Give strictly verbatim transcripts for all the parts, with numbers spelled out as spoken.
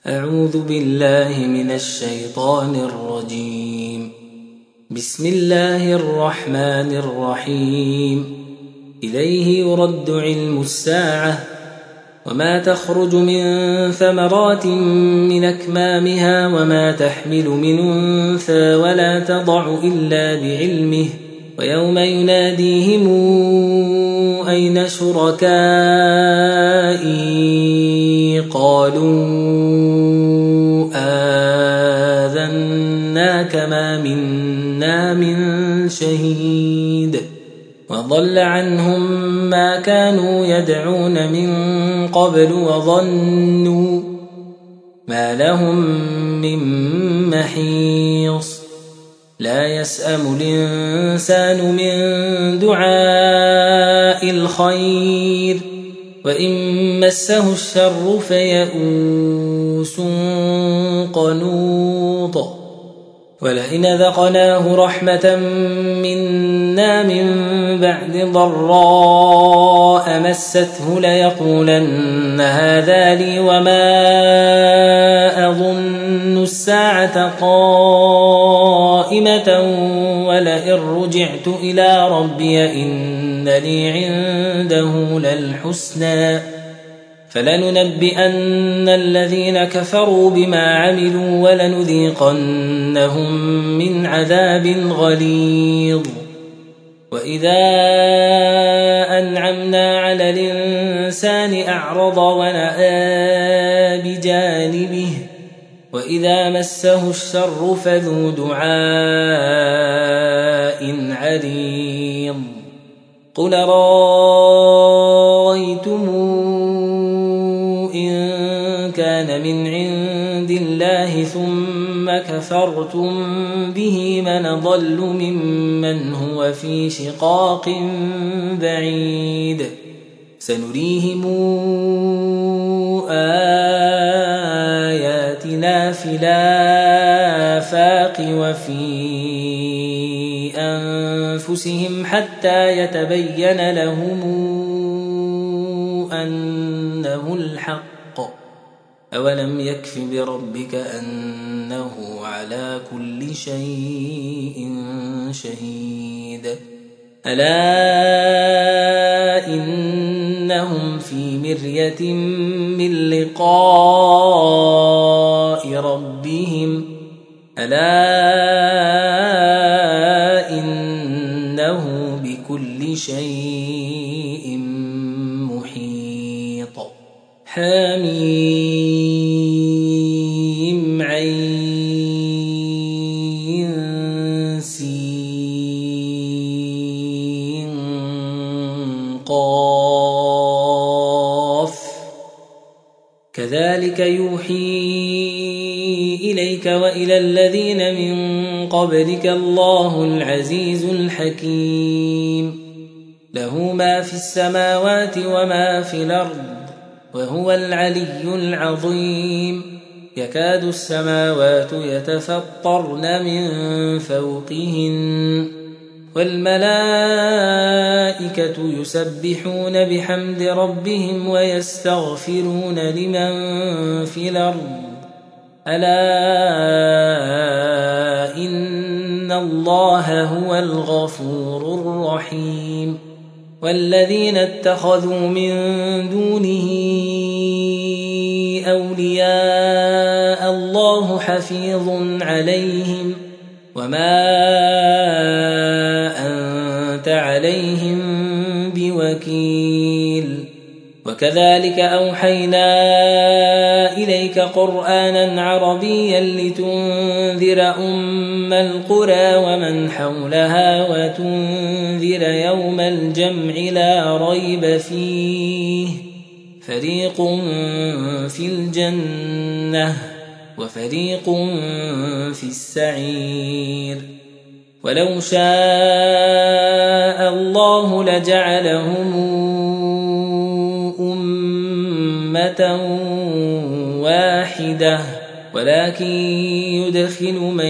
أعوذ بالله من الشيطان الرجيم. بسم الله الرحمن الرحيم. إليه يرد علم الساعة وما تخرج من ثمرات من أكمامها وما تحمل من أنثى ولا تضع إلا بعلمه ويوم يناديهم أين شركائي قالوا آذناك ما منا من شهيد وضل عنهم ما كانوا يدعون من قبل وظنوا ما لهم من محيص لا يسأم الإنسان من دعاء الخير وإن مسه الشر فيئوس قنوط ولئن ذقناه رحمة منا من بعد ضراء مسته ليقولن هذا لي وما أظن الساعة قائمة ولئن رجعت إلى ربي إن لي عنده للحسنى فلننبئن الذين كفروا بما عملوا ولنذيقنهم من عذاب غليظ. وإذا أنعمنا على الإنسان أعرض ونأى بجانبه وإذا مسه الشر فذو دعاء عريض. قل رأيتم إن كان من عند الله ثم كفرتم به من ضل ممن هو في شقاق بعيد. سنريهم آياتنا في الآفاق وفي أنفسهم حتى يتبين لهم أنه الحق. أولم يكف بربك أنه على كل شيء شهيد. ألا إنهم في مرية من لقاء ربهم ألا إنه بكل شيء محيط. حميم عين سين قاف كذلك يوحي إليك وإلى الذين من قبلك الله العزيز الحكيم. له ما في السماوات وما في الأرض وهو العلي العظيم. يكاد السماوات يتفطرن من فوقهن والملائكة يسبحون بحمد ربهم ويستغفرون لمن في الأرض ألا إن الله هو الغفور الرحيم. والذين اتخذوا من دونه أولياء الله حفيظ عليهم وما أنت عليهم بوكيل. وكذلك أوحينا إليك قرآنا عربيا لتنذر أم القرى ومن حولها وتنذر يوم الجمع لا ريب فيه فريق في الجنة وفريق في السعير. ولو شاء الله لجعلهم أمة واحدة ولكن يدخل من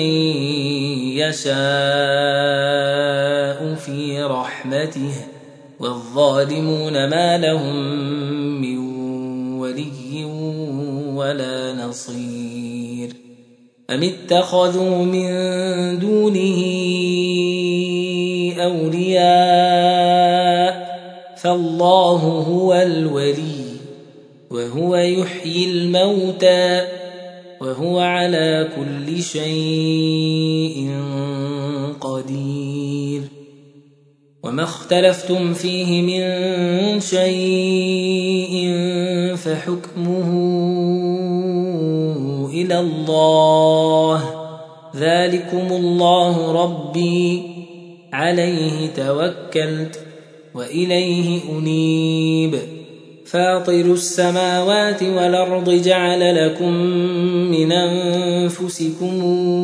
يشاء في رحمته والظالمون ما لهم من ولي ولا نصير أم اتخذوا من دونه أولياء فالله هو الولي وهو يحيي الموتى وهو على كل شيء قدير وما اختلفتم فيه من شيء فحكمه إلى الله ذلكم الله ربي عليه توكلت وإليه أنيب فاطر السماوات والأرض جعل لكم من أنفسكم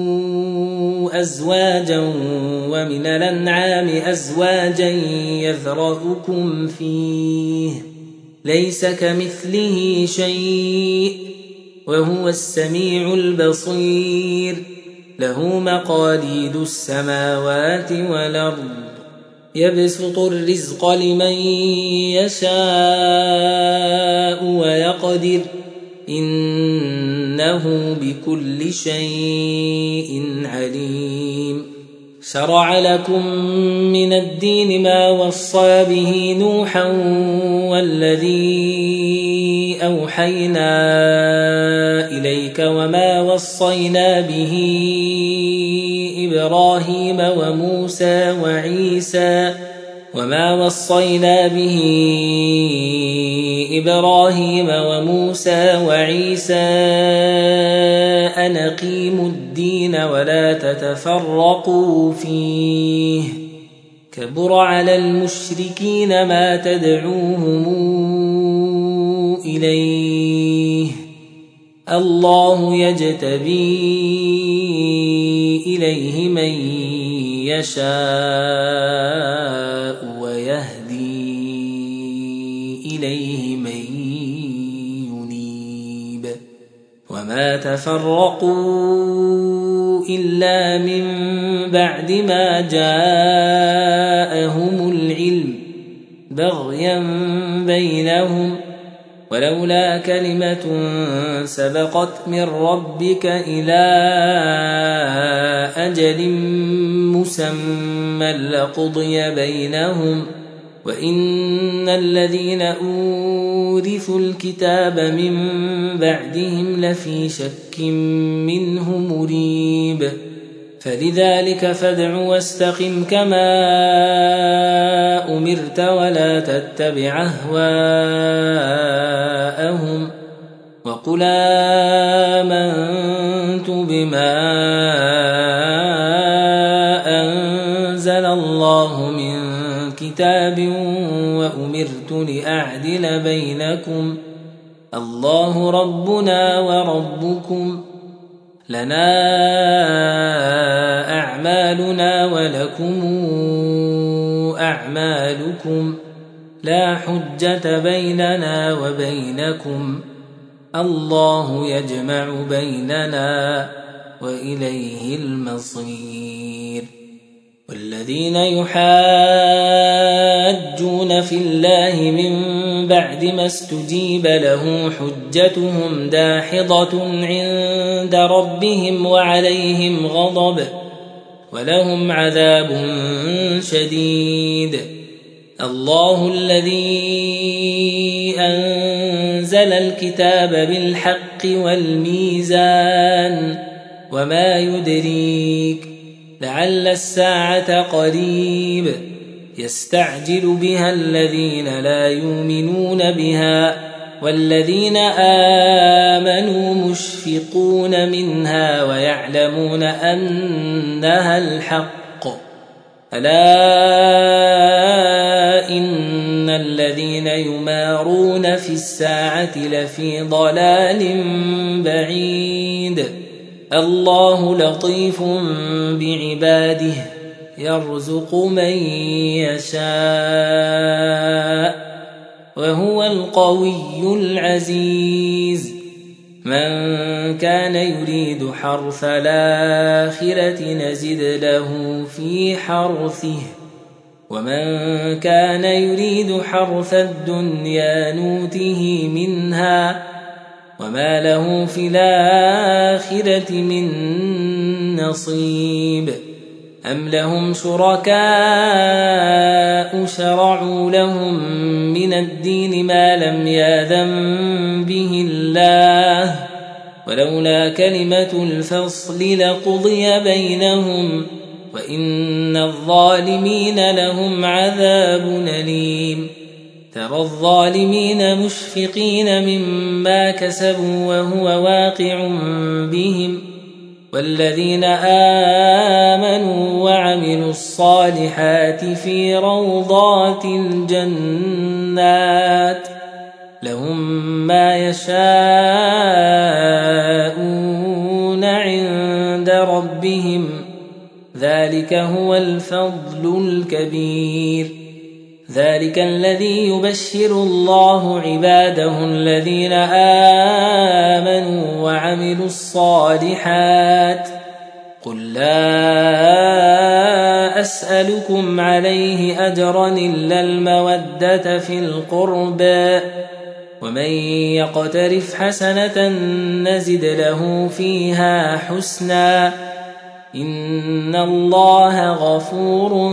أزواجا ومن الأنعام أزواجا يذرأكم فيه ليس كمثله شيء وهو السميع البصير له مقاليد السماوات والأرض يبسط الرزق لمن يشاء ويقدر إنه بكل شيء عليم شرع لكم من الدين ما وصى به نوحا والذي أوحينا إليك وما وصينا به إبراهيم وموسى وعيسى وما وصينا به إبراهيم وموسى وعيسى أن أقيموا الدين ولا تتفرقوا فيه كبر على المشركين ما تدعوهم إليه الله يجتبي إليه من يشاء ويهدي إليه من ينيب وما تفرقوا إلا من بعد ما جاءهم العلم بغيا بينهم ولولا كلمة سبقت من ربك إلى أجل مسمى لقضي بينهم وإن الذين أورثوا الكتاب من بعدهم لفي شك منه مريب فلذلك فادع واستقم كما أمرت ولا تتبع أهواءهم وقل آمنت بما أنزل الله من كتاب وأمرت لأعدل بينكم الله ربنا وربكم لنا أعمالنا ولكم أعمالكم لا حجة بيننا وبينكم الله يجمع بيننا وإليه المصير والذين يحاجون في الله من بعد ما استجيب له حجتهم داحضة عند ربهم وعليهم غضب ولهم عذاب شديد الله الذي أنزل الكتاب بالحق والميزان وما يدريك لعل الساعة قريب يستعجل بها الذين لا يؤمنون بها والذين آمنوا مشفقون منها ويعلمون أنها الحق ألا إن الذين يمارون في الساعة لفي ضلال بعيد الله لطيف بعباده يرزق من يشاء وهو القوي العزيز من كان يريد حرث الآخرة نزد له في حرثه ومن كان يريد حرث الدنيا نوته منها وما له في الآخرة من نصيب أم لهم شركاء شرعوا لهم من الدين ما لم يأذن به الله ولولا كلمة الفصل لقضي بينهم وإن الظالمين لهم عذاب أليم ترى الظالمين مشفقين مما كسبوا وهو واقع بهم والذين آمنوا وعملوا الصالحات في روضات الجنات لهم ما يشاءون عند ربهم ذلك هو الفضل الكبير ذلك الذي يبشر الله عباده الذين آمنوا وعملوا الصالحات قل لا أسألكم عليه أجرا إلا المودة في القربى ومن يقترف حسنة نزد له فيها حسنا إن الله غفور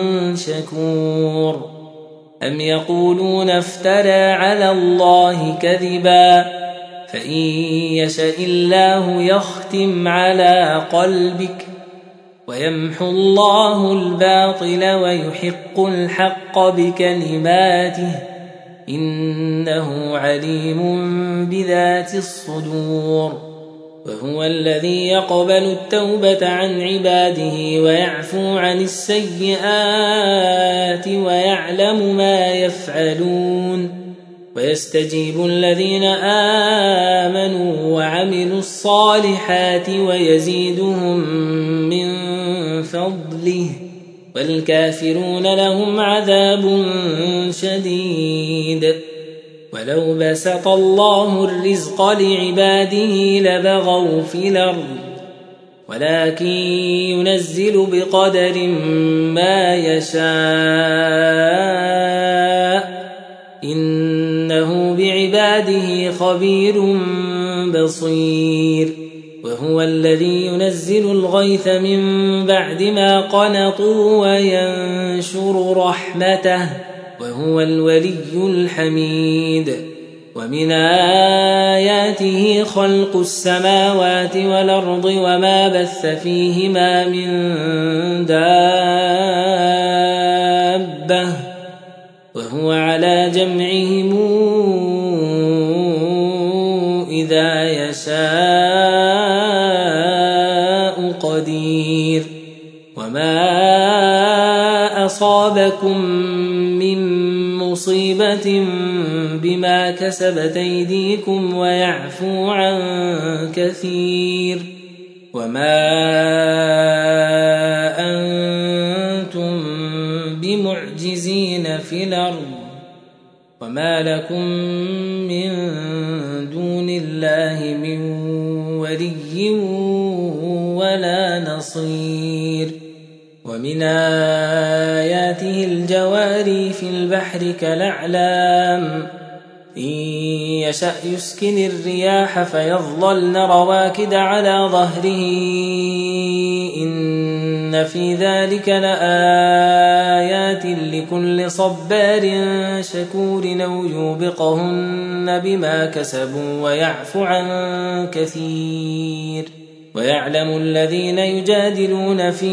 شكور أم يقولون افترى على الله كذبا فإن يشاء الله يختم على قلبك ويمحو الله الباطل ويحق الحق بكلماته إنه عليم بذات الصدور وهو الذي يقبل التوبة عن عباده ويعفو عن السيئات ويعلم ما يفعلون ويستجيب الذين آمنوا وعملوا الصالحات ويزيدهم من فضله والكافرون لهم عذاب شديد ولو بسط الله الرزق لعباده لبغوا في الأرض ولكن ينزل بقدر ما يشاء إنه بعباده خبير بصير وهو الذي ينزل الغيث من بعد ما قنطوا وينشر رحمته وهو الولي الحميد ومن آياته خلق السماوات والأرض وما بث فيهما من دابة وهو على جمعهم إذا يشاء قدير وما أصابكم من مصيبة بما كسبت أيديكم ويعفو عن كثير وما أنتم بمعجزين في الأرض وما لكم من دون الله من ولي ولا نصير ومن آياته الجواري في البحر كالأعلام إن يشأ يسكن الرياح فيظللن رواكد على ظهره إن في ذلك لآيات لكل صبار شكور أو يوبقهن بما كسبوا ويعفو عن كثير ويعلم الذين يجادلون في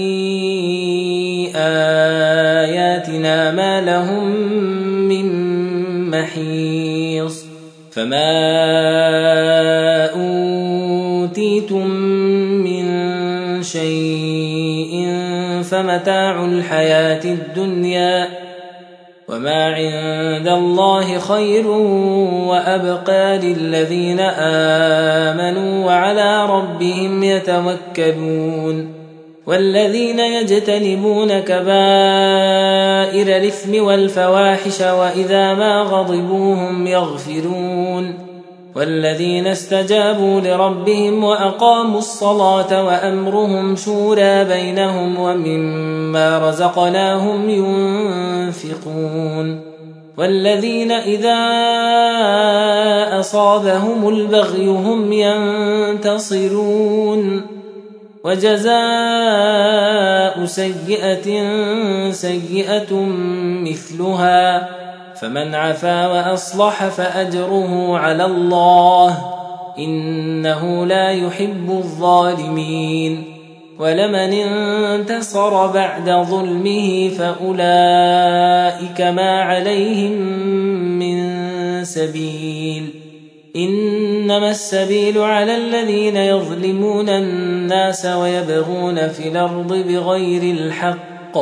آياتنا ما لهم من محيص فما أوتيتم من شيء فمتاع الحياة الدنيا وما عند الله خير وأبقى للذين آمنوا وعلى ربهم يتوكلون والذين يجتنبون كبائر الإثم والفواحش وإذا ما غضبوا هم يغفرون والذين استجابوا لربهم وأقاموا الصلاة وأمرهم شورى بينهم ومما رزقناهم ينفقون والذين إذا أصابهم البغي هم ينتصرون وجزاء سيئة سيئة مثلها فمن عفا وأصلح فأجره على الله إنه لا يحب الظالمين ولمن انتصر بعد ظلمه فأولئك ما عليهم من سبيل إنما السبيل على الذين يظلمون الناس ويبغون في الأرض بغير الحق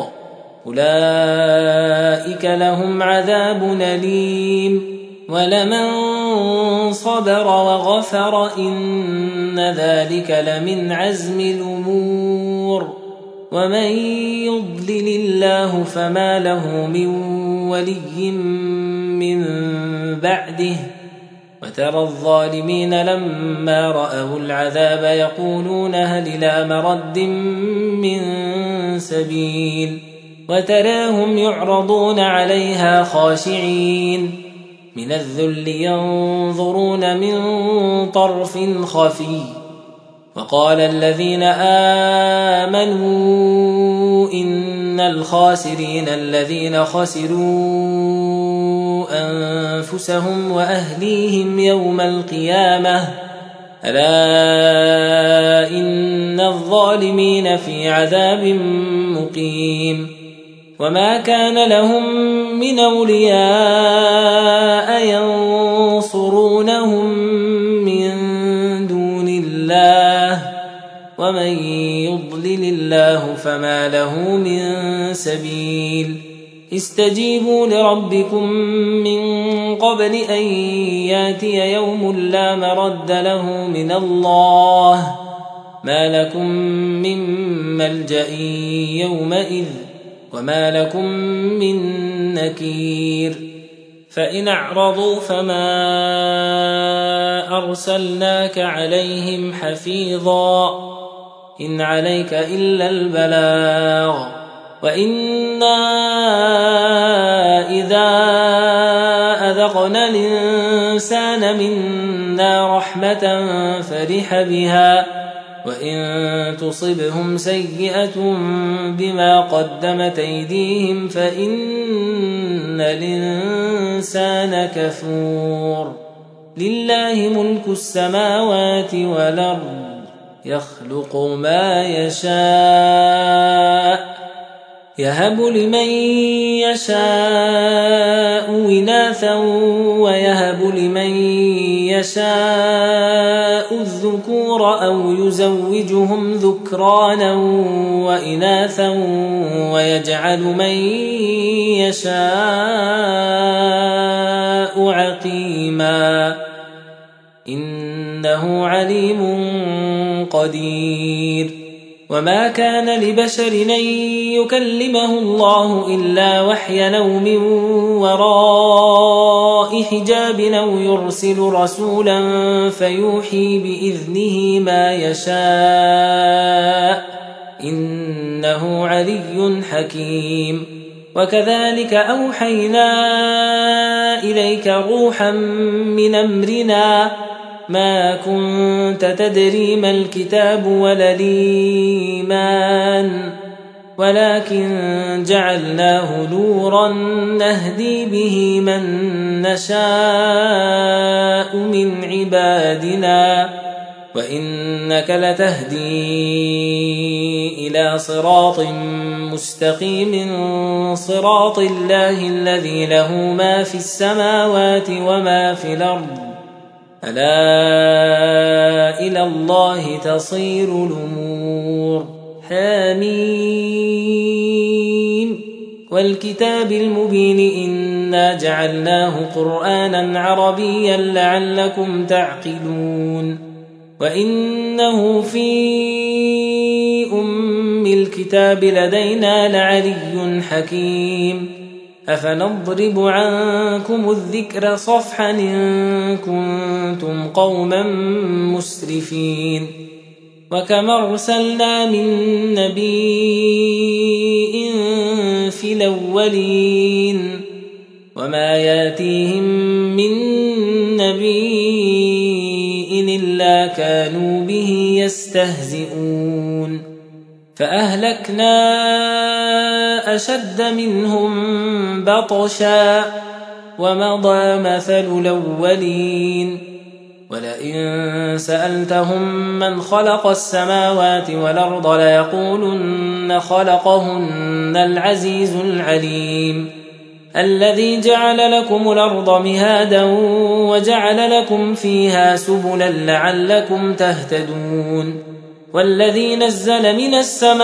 أولئك لهم عذاب أليم ولمن صبر وغفر إن ذلك لمن عزم الأمور ومن يضلل الله فما له من ولي من بعده وترى الظالمين لما رأوا العذاب يقولون هل إلى مرد من سبيل وتراهم يعرضون عليها خاشعين من الذل ينظرون من طرف خفي وقال الذين آمنوا إن الخاسرين الذين خسروا أنفسهم وأهليهم يوم القيامة ألا إن الظالمين في عذاب مقيم وما كان لهم من أولياء ينصرونهم من دون الله ومن يضلل الله فما له من سبيل استجيبوا لربكم من قبل أن ياتي يوم لا مرد له من الله ما لكم من ملجأ يومئذ وما لكم من نكير فإن أعرضوا فما أرسلناك عليهم حفيظا إن عليك إلا البلاغ وإنا إذا أذقنا الإنسان منا رحمة فرح بها وإن تصبهم سيئة بما قدمت أيديهم فإن الإنسان كفور لله ملك السماوات والأرض يخلق ما يشاء يهب لمن يشاء إناثا ويهب لمن يشاء الذكور أو يزوجهم ذكرانا وإناثا ويجعل من يشاء عقيما إنه عليم قدير وما كان لبشر أن يكلمه الله إلا وحيا أو من وراء حجاب أو يرسل رسولا فيوحي بإذنه ما يشاء إنه علي حكيم وكذلك أوحينا إليك روحا من أمرنا ما كنت تدري ما الكتاب ولا الإيمان ولكن جعلناه نورا نهدي به من نشاء من عبادنا وإنك لتهدي إلى صراط مستقيم صراط الله الذي له ما في السماوات وما في الأرض ألا إلى الله تصير الأمور حميم والكتاب المبين إنا جعلناه قرآنا عربيا لعلكم تعقلون وإنه في أم الكتاب لدينا لعلي حكيم أفنضرب عنكم الذكر صفحا إن كنتم قوما مسرفين وكما أرسلنا من نبي في الأولين وما ياتيهم من نبي إلا كانوا به يستهزئون فأهلكنا أشد منهم بطشا ومضى مثل الأولين ولئن سألتهم من خلق السماوات والأرض ليقولن خلقهن العزيز العليم الذي جعل لكم الأرض مهادا وجعل لكم فيها سبلا لعلكم تهتدون والذي نزل من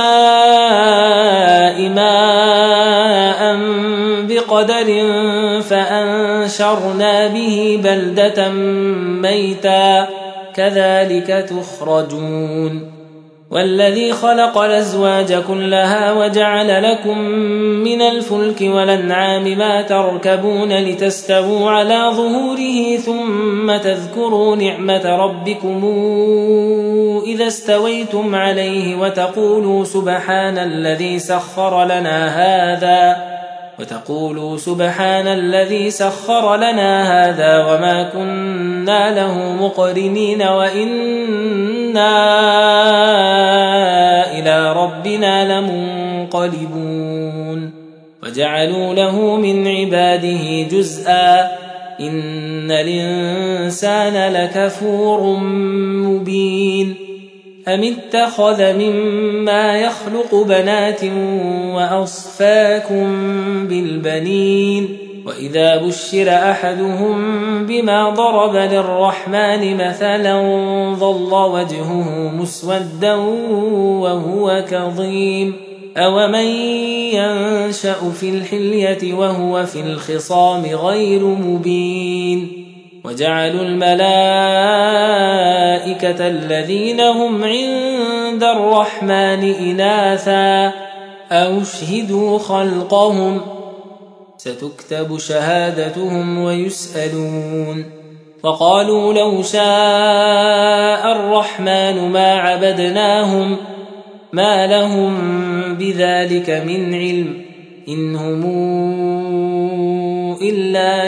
السماء ماء بقدر فأنشرنا به بلدة ميتا كذلك تخرجون والذي خلق الأزواج كلها وجعل لكم من الفلك والأنعام ما تركبون لتستووا على ظهوره ثم تذكروا نعمة ربكم إذا استويتم عليه وتقولوا سبحان الذي سخر لنا هذا وتقولوا سبحان الذي سخر لنا هذا وما كنا له مقرنين وإنا إلى ربنا لمنقلبون وجعلوا له من عباده جزءا إن الإنسان لكفور مبين أم اتخذ مما يخلق بنات وأصفاكم بالبنين وإذا بشر أحدهم بما ضرب للرحمن مثلا ظل وجهه مسودا وهو كظيم أومن ينشأ في الحلية وهو في الخصام غير مبين وجعلوا الملائكة الذين هم عند الرحمن إناثا أو شهدوا خلقهم ستكتب شهادتهم ويسألون وقالوا لو شاء الرحمن ما عبدناهم ما لهم بذلك من علم إن هم إلا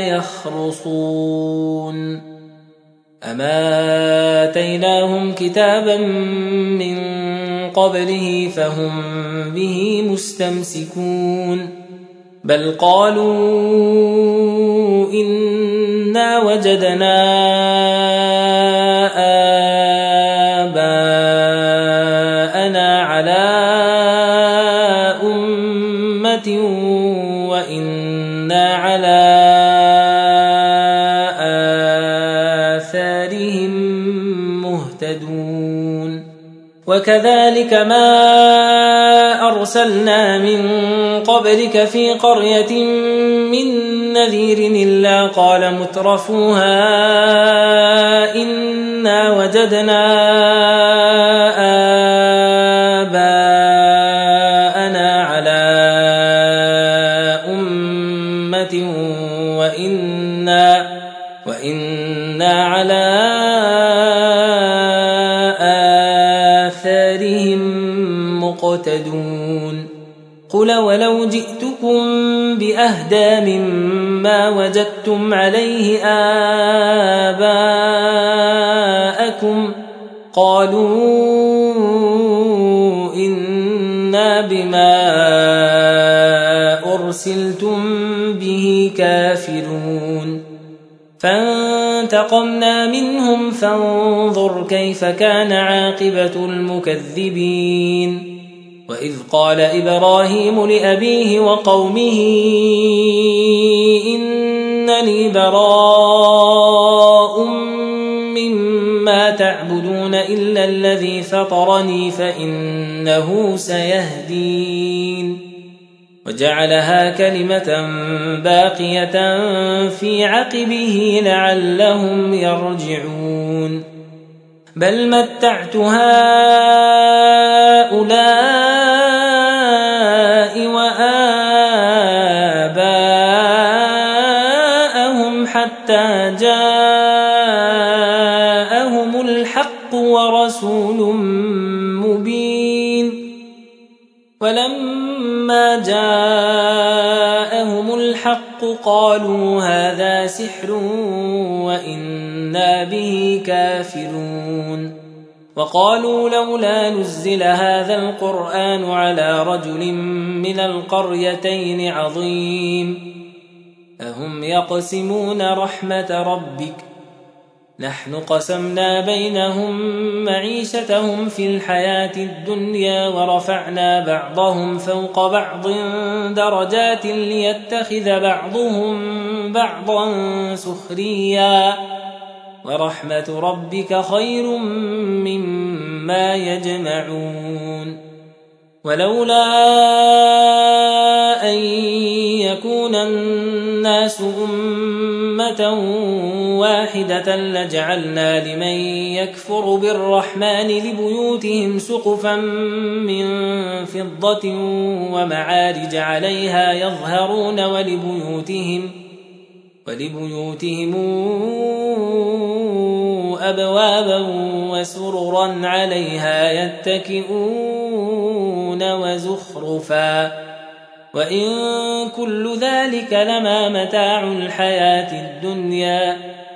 يخرصون أما آتيناهم كتابا من قبله فهم به مستمسكون بل قالوا إنا وجدنا آباءنا على أمة وإنا على آثارهم مهتدون وكذلك ما أرسلنا من قبلك في قرية من نذير إلا قال مترفوها إنا وجدنا آباءنا على أمة وإنا, وإنا على آثارهم مقتدون قل ولو جئتكم بأهدى مما وجدتم عليه آباءكم قالوا إنا بما أرسلتم به كافرون فانتقمنا منهم فانظر كيف كان عاقبة المكذبين وإذ قال إبراهيم لأبيه وقومه إنني براء مما تعبدون إلا الذي فطرني فإنه سيهدين وجعلها كلمة باقية في عقبه لعلهم يرجعون بل متعت هؤلاء وآباءهم حتى جاءهم الحق ورسول مبين ولما جاءهم الحق قالوا هذا سحر وإنا به كافرون وقالوا لولا نزل هذا القرآن على رجل من القريتين عظيم أهم يقسمون رحمة ربك نحن قسمنا بينهم معيشتهم في الحياة الدنيا ورفعنا بعضهم فوق بعض درجات ليتخذ بعضهم بعضا سخريا ورحمة ربك خير مما يجمعون ولولا أن يكون الناس أمة واحدة لجعلنا لمن يكفر بالرحمن لبيوتهم سقفا من فضة ومعارج عليها يظهرون ولبيوتهم ولبيوتهم أبوابا وسررا عليها يتكئون وزخرفا وإن كل ذلك لما متاع الحياة الدنيا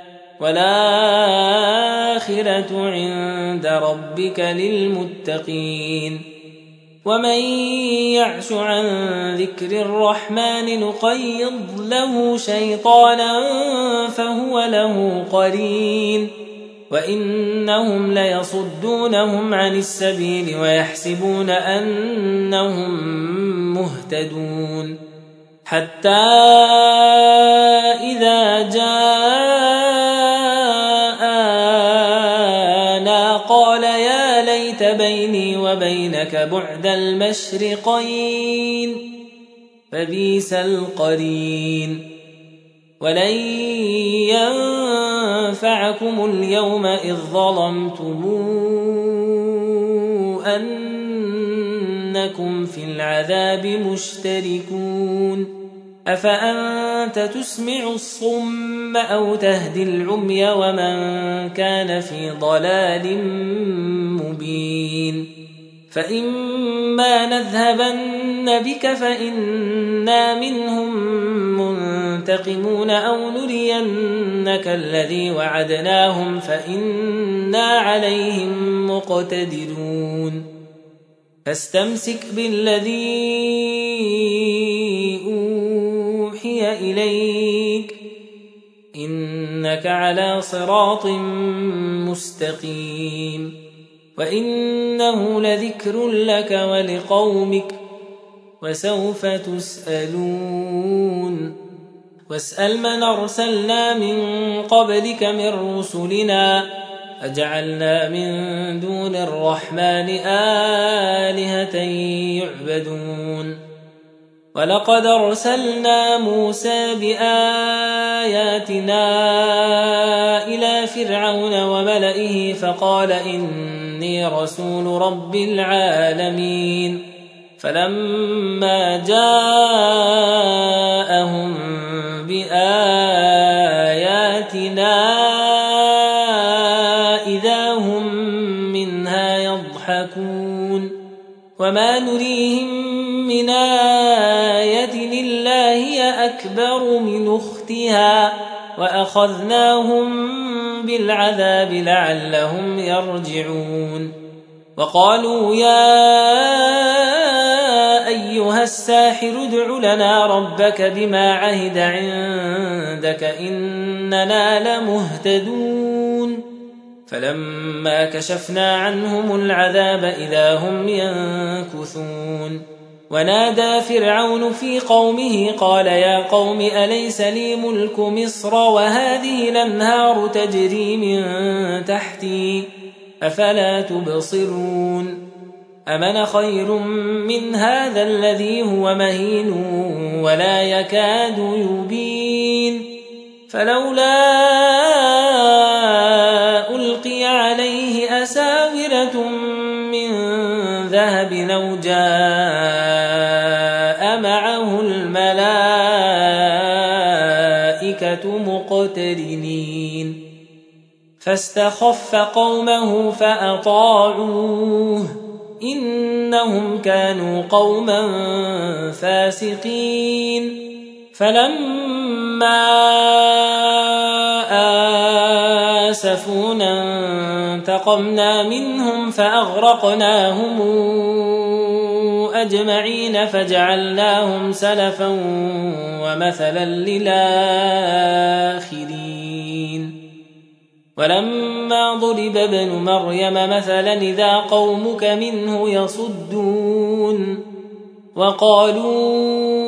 والآخرة عند ربك للمتقين ومن يعش عن ذكر الرحمن نقيض له شيطانا فهو له قرين وإنهم ليصدونهم عن السبيل ويحسبون أنهم مهتدون حتى إذا جاءنا قال يا ليت بيني وبينك بعد المشرقين فبئس القرين ولن ينفعكم اليوم إذ ظلمتم أنكم في العذاب مشتركون أفأنت تسمع الصم أو تهدي العمي ومن كان في ضلال مبين فإما نذهبن بك فإنا منهم منتقمون أو نرينك الذي وعدناهم فإنا عليهم مقتدرون فاستمسك بالذي أوحي إليك إنك على صراط مستقيم وإنه لذكر لك ولقومك وسوف تسألون واسأل من أرسلنا من قبلك من رسلنا أجعلنا من دون الرحمن آلهة يعبدون ولقد أرسلنا موسى بآياتنا إلى فرعون وملئه فقال إني رسول رب العالمين فلما جاءهم بآياتنا إذا هم منها يضحكون وما نريهم من آية إلا هي أكبر من أختها وأخذناهم بالعذاب لعلهم يرجعون وقالوا يا أيها الساحر ادع لنا ربك بما عهد عندك إننا لمهتدون فلما كشفنا عنهم العذاب إذا هم ينكثون ونادى فرعون في قومه قال يا قوم أليس لي ملك مصر وهذه الأنهار تجري من تحتي أفلا تبصرون أمن خير من هذا الذي هو مهين ولا يكاد يبين فلولا ألقي عليه أساورة من ذهب لو جاء معه الملائكة مقترنين مقترنين فاستخف قومه فأطاعوه إنهم كانوا قوما فاسقين فلما آسفونا انتقمنا منهم فأغرقناهم أجمعين فجعلناهم سلفا ومثلا للآخرين ولما ضرب ابن مريم مثلا إذا قومك منه يصدون وقالوا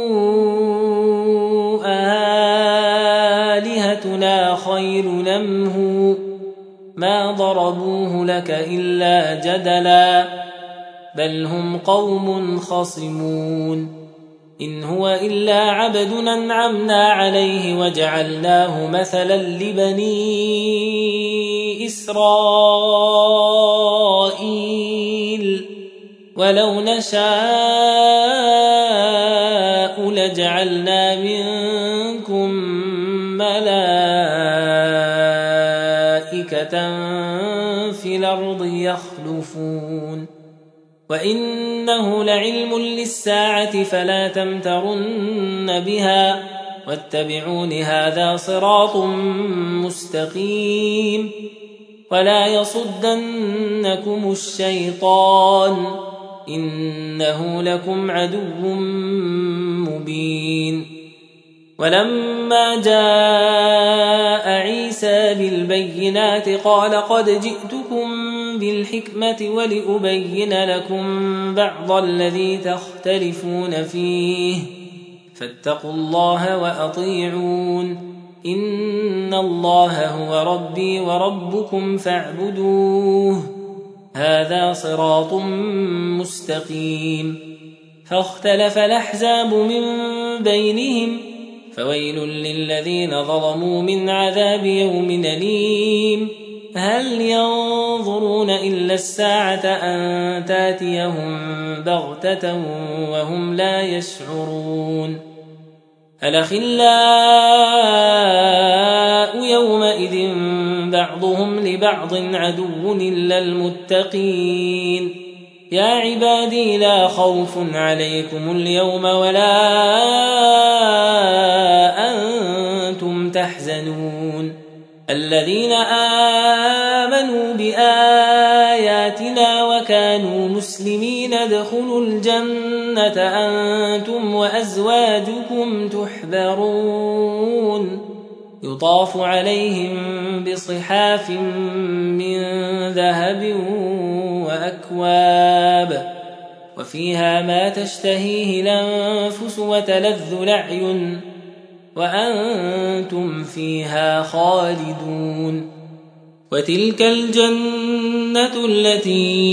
آلهتنا خير أم هو ما ضربوه لك إلا جدلا بل هم قوم خصمون إن هو إلا عبد أنعمنا عليه وجعلناه مثلا لبني إسرائيل ولو نشاء لجعلنا منكم ملائكة في الأرض يخلفون وإنه لعلم للساعة فلا تمترن بها واتبعون هذا صراط مستقيم ولا يصدنكم الشيطان إنه لكم عدو مبين ولما جاء عيسى بالبينات قال قد جئتكم بالحكمة ولأبين لكم بعض الذي تختلفون فيه فاتقوا الله وأطيعون إن الله هو ربي وربكم فاعبدوه هذا صراط مستقيم فاختلف الأحزاب من بينهم فويل للذين ظلموا من عذاب يوم أليم هل ينظرون إلا الساعة أن تاتيهم بغتة وهم لا يشعرون الأخلاء يومئذ بعضهم لبعض عدو إلا المتقين يا عبادي لا خوف عليكم اليوم ولا أنتم تحزنون الذين آمنوا بآياتنا وكانوا مسلمين ادخلوا الجنة أنتم وأزواجكم تحبرون يطاف عليهم بصحاف من ذهب وأكواب وفيها ما تشتهيه الأنفس وتلذ الأعين وأنتم فيها خالدون وتلك الجنة التي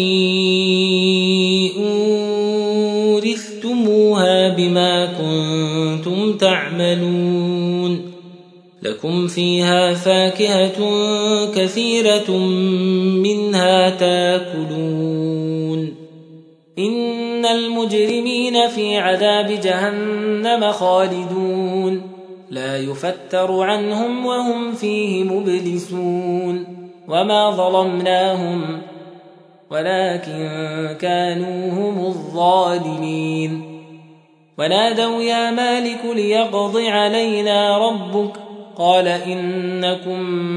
أورثتموها بما كنتم تعملون لكم فيها فاكهة كثيرة منها تاكلون إن المجرمين في عذاب جهنم خالدون لا يفتر عنهم وهم فيه مبلسون وما ظلمناهم ولكن كانوا هم الظالمين ونادوا يا مالك ليقض علينا ربك قال إنكم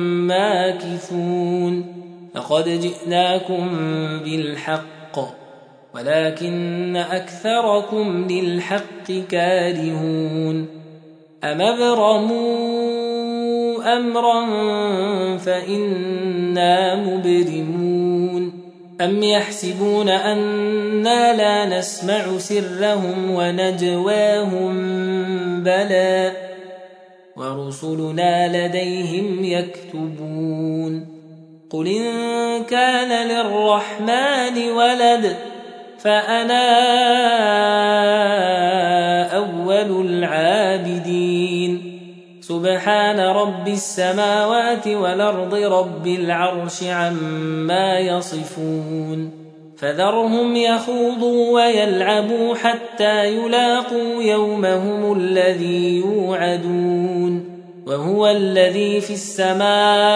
ماكثون لقد جئناكم بالحق ولكن أكثركم للحق كارهون أم ابرموا أمرا فإنا مبرمون أم يحسبون أنا لا نسمع سرهم ونجواهم بلى ورسلنا لديهم يكتبون قل إن كان للرحمن ولد فأنا أول العابدين سبحان رب السماوات والأرض رب العرش عما يصفون فذرهم يخوضوا ويلعبوا حتى يلاقوا يومهم الذي يوعدون وهو الذي في السماء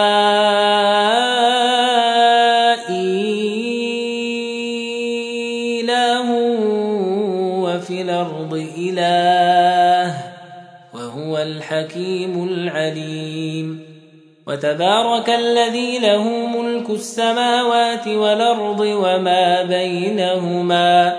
إله وفي الأرض إله وهو الحكيم العليم. وتبارك الذي له ملك السماوات والأرض وما بينهما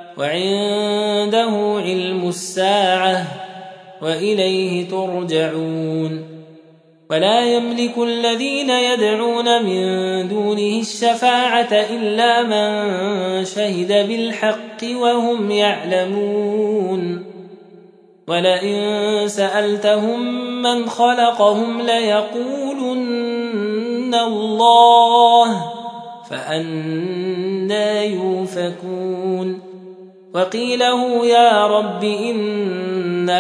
وعنده علم الساعة وإليه ترجعون. ولا يملك الذين يدعون من دونه الشفاعة إلا من شهد بالحق وهم يعلمون. ولئن سألتهم من خلقهم ليقولن الله فأنى يؤفكون. وقيله يا رب إن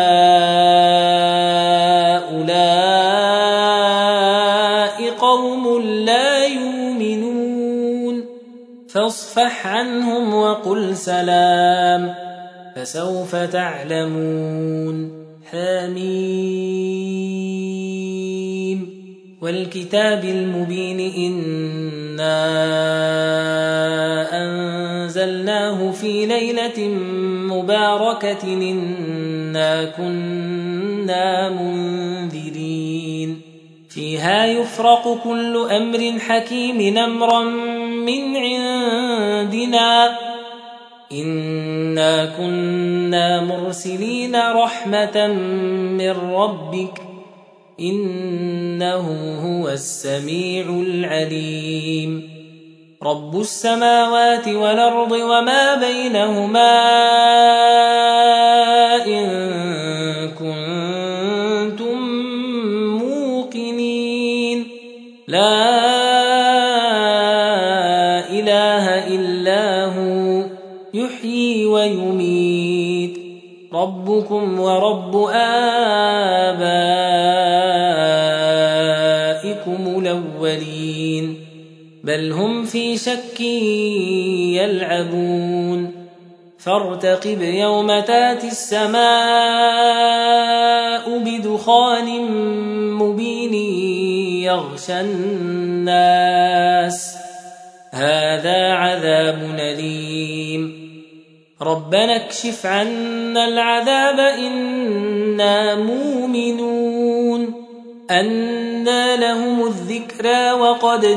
هؤلاء قوم لا يؤمنون فاصفح عنهم وقل سلام فسوف تعلمون. حميم والكتاب المبين إنا أنزلناه في ليلة مباركة إنا كنا منذرين فيها يفرق كل أمر حكيم أمرا من عندنا إنا كنا مرسلين رحمة من ربك إنه هو السميع العليم. رب السماوات والأرض وما بينهما إن كنتم موقنين لا إله إلا هو يحيي ويميت ربكم ورب آبائكم الأولين بل هم في شك يلعبون. فارتقب يوم تاتي السماء بدخان مبين يغشى الناس هذا عذاب أليم. ربنا اكشف عنا العذاب إنا مؤمنون. أنى لهم الذكرى وقد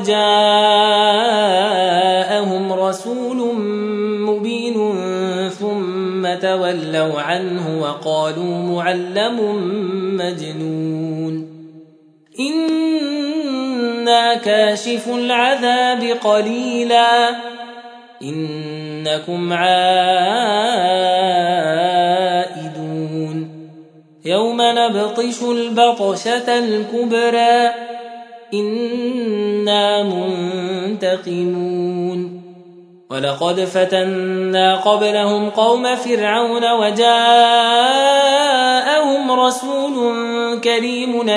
جاءهم رسول مبين ثم تولوا عنه وقالوا معلم مجنون. إنا كاشف العذاب قليلا إنكم عائدون. يوم نبطش البطشة الكبرى إنا منتقمون. ولقد فتنا قبلهم قوم فرعون وجاءهم رسول كريم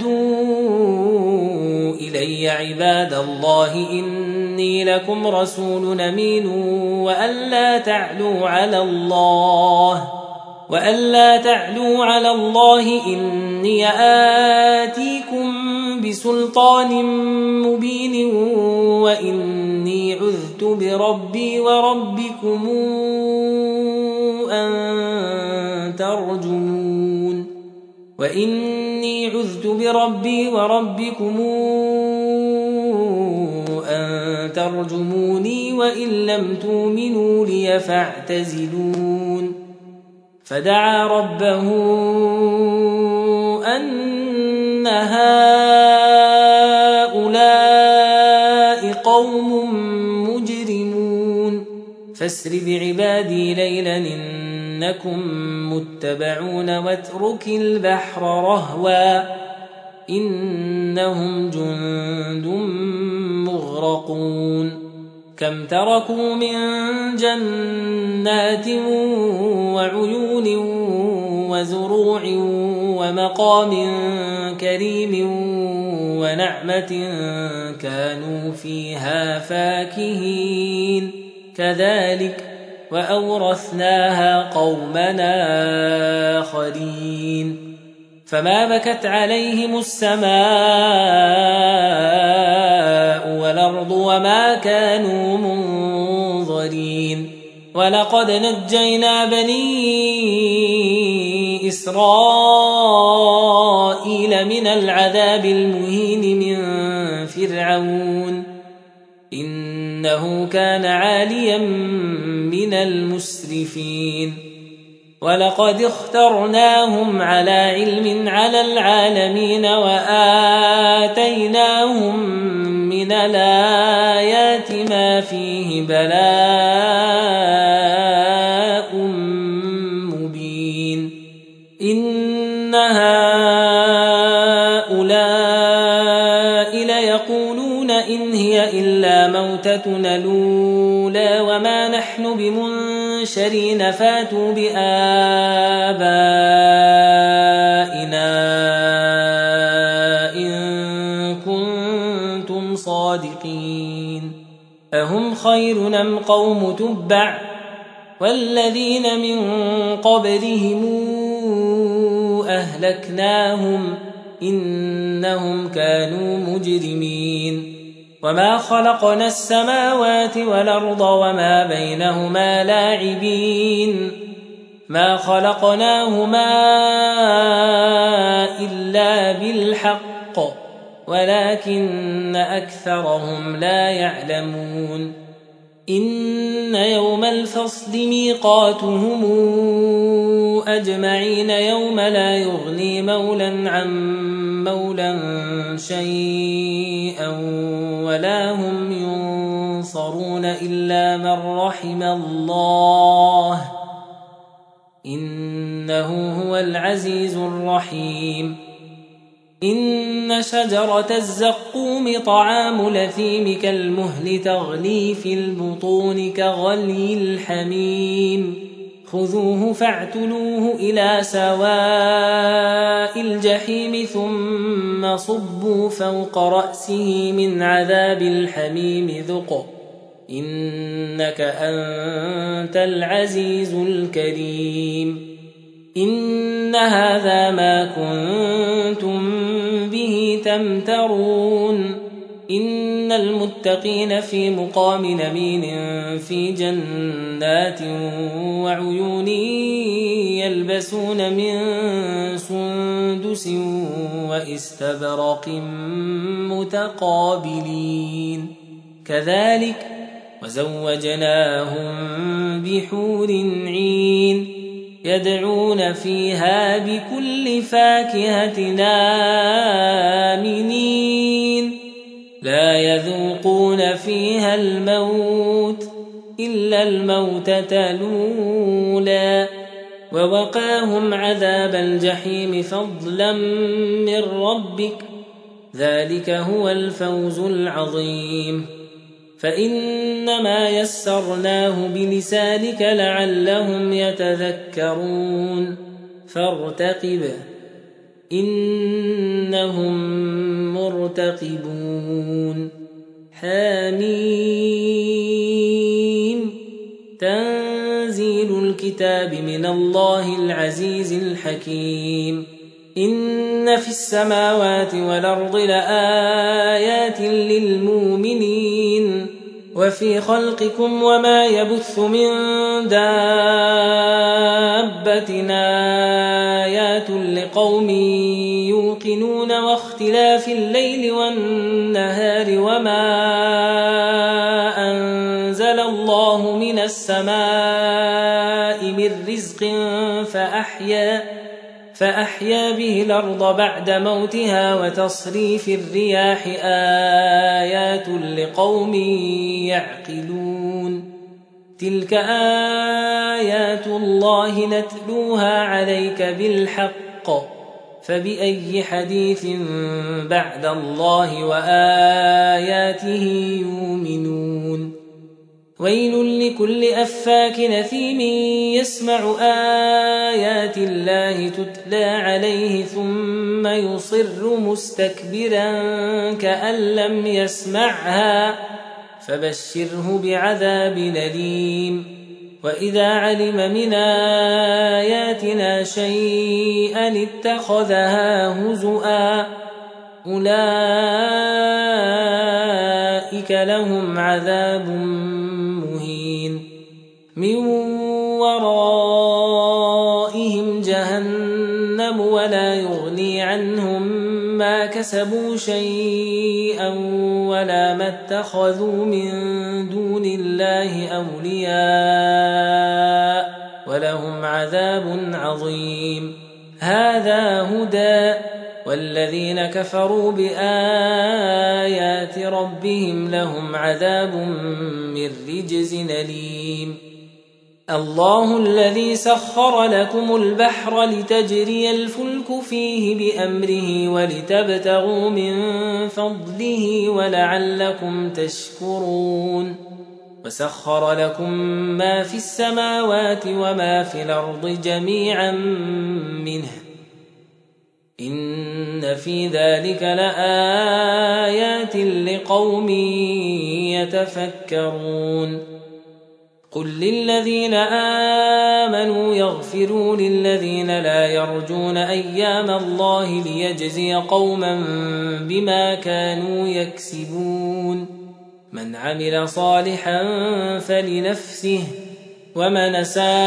ندوا إلي عباد الله إني لكم رسول أمين وألا تعلوا على الله وألا تعلوا على الله إني آتيكم بسلطان مبين وإني عذت بربي وربكم أن ترجمون وإني عذت بربي وربكم أن ترجموني وإن لم تؤمنوا لي فاعتزلون. فدعا ربه أن هؤلاء قوم مجرمون فاسر بعبادي ليلا إنكم متبعون واترك البحر رهوا إنهم جند مغرقون. كم تركوا من جنات وعيون وزروع ومقام كريم ونعمة كانوا فيها فاكهين كذلك وأورثناها قومنا آخرين. فما بكت عليهم السماء والأرض وما كانوا منظرين ولقد نجينا بني إسرائيل من العذاب المهين من فرعون إنه كان عاليا من المسرفين ولقد اخترناهم على علم على العالمين وآتيناهم من الآيات ما فيه بلاء مبين إن هؤلاء ليقولون إن هي إلا موتتنا الأولى وما نحن بمنشرين فاتوا بآبائنا إن كنتم صادقين أهم خير أم قوم تبع والذين من قبلهم أهلكناهم إنهم كانوا مجرمين وما خلقنا السماوات والأرض وما بينهما لاعبين ما خلقناهما إلا بالحق ولكن أكثرهم لا يعلمون إن يوم الفصل ميقاتهم أجمعين يوم لا يغني مولا عن مولا شيئا ولا هم ينصرون إلا من رحم الله إنه هو العزيز الرحيم إن شجرة الزقوم طعام الأثيم كالمهل تغلي في البطون كغلي الحميم خذوه فاعتلوه إلى سواء الجحيم ثم صبوا فوق رأسه من عذاب الحميم ذق إنك أنت العزيز الكريم إن هذا ما كنتم به تمترون إن المتقين في مقام أمين في جنات وعيون يلبسون من سندس واستبرق متقابلين كذلك وزوجناهم بحور عين يدعون فيها بكل فاكهة آمنين لا يذوقون فيها الموت إلا الموتة الأولى ووقاهم عذاب الجحيم فضلا من ربك ذلك هو الفوز العظيم فإنما يسرناه بلسانك لعلهم يتذكرون فارتقب إنهم مرتقبون حميم تنزيل الكتاب من الله العزيز الحكيم إن في السماوات والأرض لآيات للمؤمنين وفي خلقكم وما يبث من دابة آيات لقوم يوقنون واختلاف الليل والنهار وما أنزل الله من السماء من رزق فأحيا فأحيا به الأرض بعد موتها وتصريف الرياح آيات لقوم يعقلون تلك آيات الله نتلوها عليك بالحق فبأي حديث بعد الله وآياته يؤمنون ويل لكل أفاك نثيم يسمع آيات الله تتلى عليه ثم يصر مستكبرا كأن لم يسمعها فبشره بعذاب أليم وإذا علم من آياتنا شيئا اتخذها هزؤا أولئك لهم عذاب مهين من ورائهم جهنم ولا يغني عنهم ما كسبوا شيئا ولا ما اتخذوا من دون الله أولياء ولهم عذاب عظيم هذا هدى والذين كفروا بآيات ربهم لهم عذاب من رجز أليم الله الذي سخر لكم البحر لتجري الفلك فيه بأمره ولتبتغوا من فضله ولعلكم تشكرون وسخر لكم ما في السماوات وما في الأرض جميعا منه إن في ذلك لآيات لقوم يتفكرون قل للذين آمنوا يغفروا للذين لا يرجون أيام الله ليجزي قوما بما كانوا يكسبون من عمل صالحا فلنفسه ومن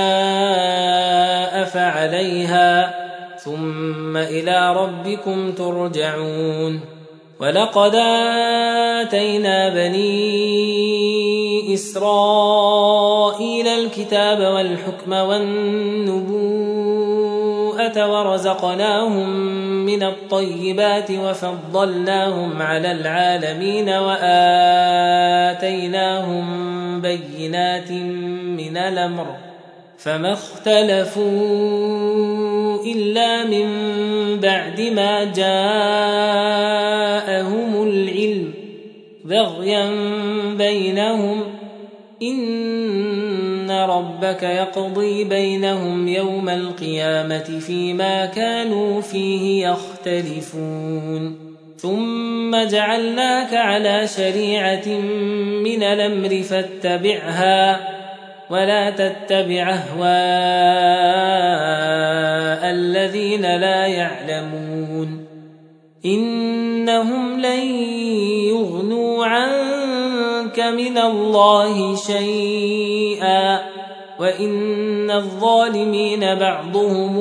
ساء فعليها ثم إلى ربكم ترجعون ولقد آتينا بني إسرائيل الكتاب والحكم والنبوءة ورزقناهم من الطيبات وفضلناهم على العالمين وآتيناهم بينات من الأمر فما اختلفوا إلا من بعد ما جاءهم العلم بغيا بينهم إن ربك يقضي بينهم يوم القيامة فيما كانوا فيه يختلفون ثم جعلناك على شريعة من الأمر فاتبعها ولا تتبع أهواء الذين لا يعلمون إنهم لن يغنوا عنك من الله شيئا وإن الظالمين بعضهم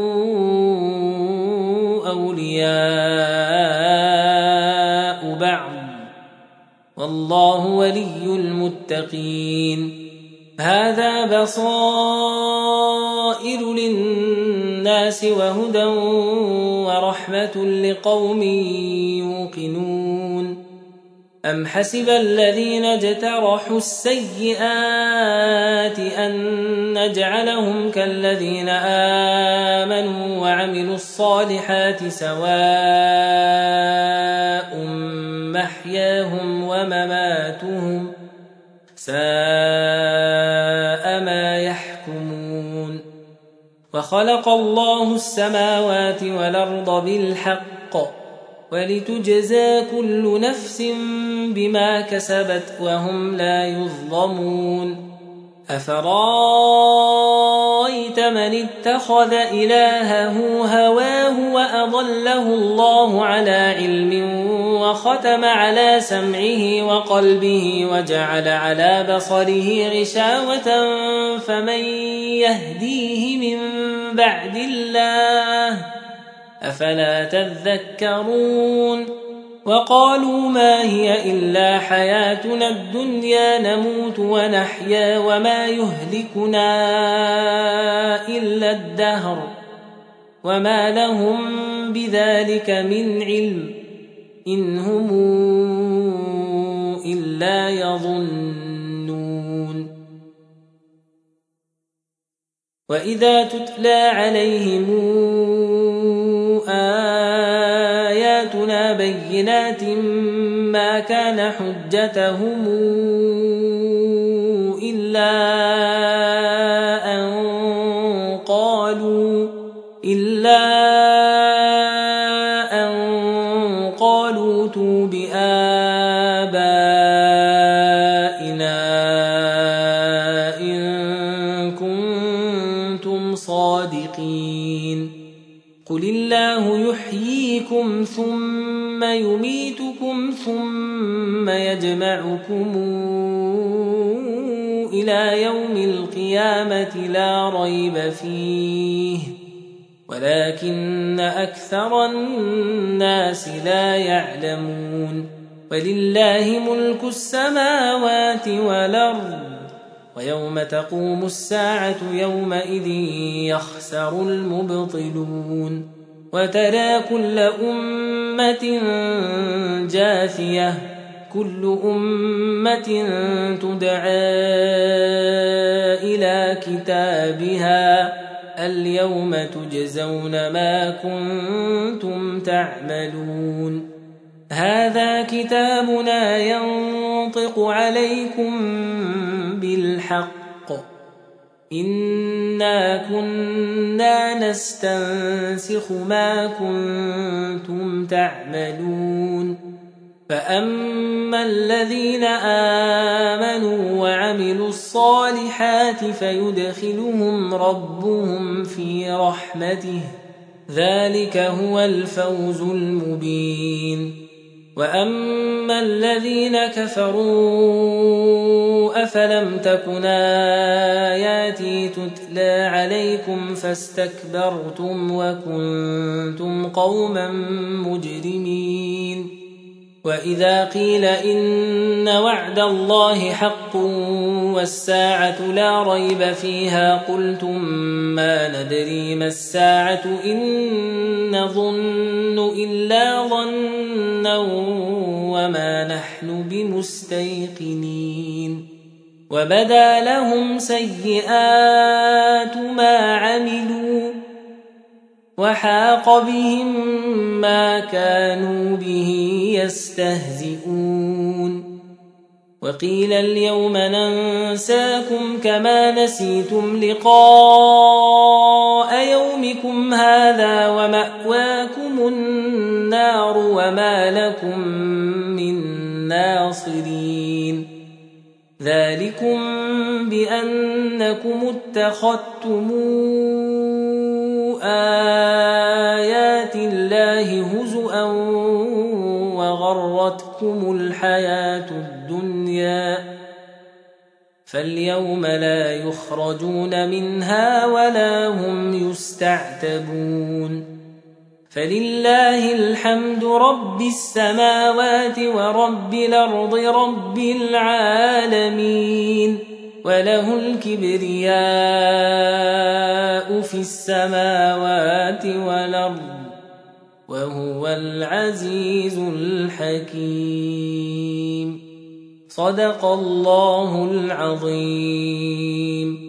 أولياء بعض والله ولي المتقين هذا بصائر للناس وهدى ورحمة لقوم يوقنون أم حسب الذين اجترحوا السيئات أن نجعلهم كالذين آمنوا وعملوا الصالحات سواء محياهم ومماتهم ساء ما يحكمون وخلق الله السماوات والأرض بالحق ولتجزى كل نفس بما كسبت وهم لا يظلمون أفرايت من اتخذ إلهه هواه وأضله الله على علم وختم على سمعه وقلبه وجعل على بصره غشاوة فمن يهديه من بعد الله أفلا تذكرون وقالوا ما هي إلا حياتنا الدنيا نموت ونحيا وما يهلكنا إلا الدهر وما لهم بذلك من علم إن هم إلا يظنون وإذا تتلى عليهم آياتنا بينات ما كان حجتهم إلا أن قالوا إلا أن قالوا ائتوا بآبائنا إن يحييكم ثم يميتكم ثم يجمعكم إلى يوم القيامة لا ريب فيه ولكن أكثر الناس لا يعلمون ولله ملك السماوات والأرض ويوم تقوم الساعة يومئذ يخسر المبطلون وترى كل أمة جاثية كل أمة تدعى إلى كتابها اليوم تجزون ما كنتم تعملون هذا كتابنا ينطق عليكم بالحق إنا كنا نستنسخ ما كنتم تعملون فأما الذين آمنوا وعملوا الصالحات فيدخلهم ربهم في رحمته ذلك هو الفوز المبين وأما الذين كفروا أفلم تكن آياتي تتلى عليكم فاستكبرتم وكنتم قوما مجرمين وإذا قيل إن وعد الله حق والساعة لا ريب فيها قلتم ما ندري ما الساعة إن نظن إلا ظنا وما نحن بمستيقنين وبدا لهم سيئات ما عملوا وحاق بهم ما كانوا به يستهزئون وقيل اليوم ننساكم كما نسيتم لقاء يومكم هذا ومأواكم النار وما لكم من ناصرين ذلكم بأنكم اتخذتم آيات الله هزؤا وغرتكم الحياة الدنيا فاليوم لا يخرجون منها ولا هم يستعتبون فلله الحمد رب السماوات ورب الأرض رب العالمين وله الكبرياء في السماوات والأرض وهو العزيز الحكيم صدق الله العظيم.